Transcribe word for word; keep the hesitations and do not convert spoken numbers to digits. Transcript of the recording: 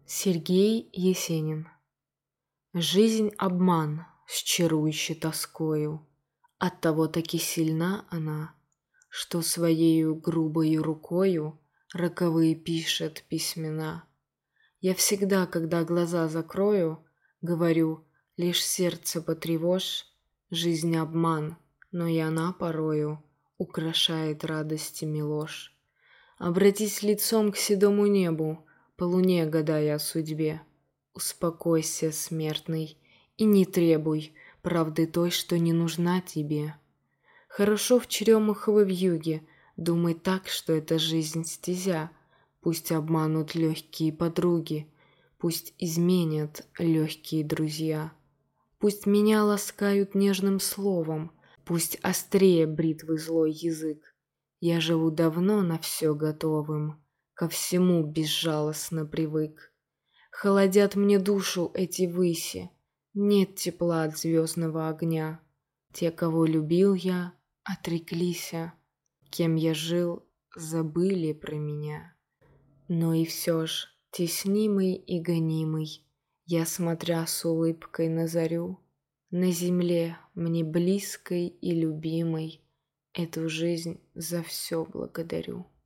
Сергей Есенин. Жизнь — обман с чарующей тоскою, Оттого таки сильна она, Что своею грубою рукою Роковые пишет письмена. Я всегда, когда глаза закрою, Говорю: лишь сердце потревожь. Жизнь — обман, но и она порою Украшает радостями ложь. Обратись лицом к седому небу, По луне гадая о судьбе. Успокойся, смертный, и не требуй Правды той, что не нужна тебе. Хорошо в черемуховой вьюге Думай так, что эта жизнь стезя. Пусть обманут легкие подруги, Пусть изменят легкие друзья. Пусть меня ласкают нежным словом, Пусть острее бритвы злой язык. Я живу давно на все готовым, Ко всему безжалостно привык. Холодят мне душу эти выси, Нет тепла от звездного огня. Те, кого любил я, отреклися, Кем я жил, забыли про меня. Но и все ж, теснимый и гонимый, Я, смотря с улыбкой на зарю, На земле мне близкой и любимой, Эту жизнь за все благодарю.